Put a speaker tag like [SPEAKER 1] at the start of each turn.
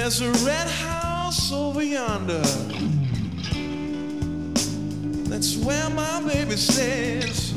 [SPEAKER 1] There's a red house over yonder. That's where my baby stays.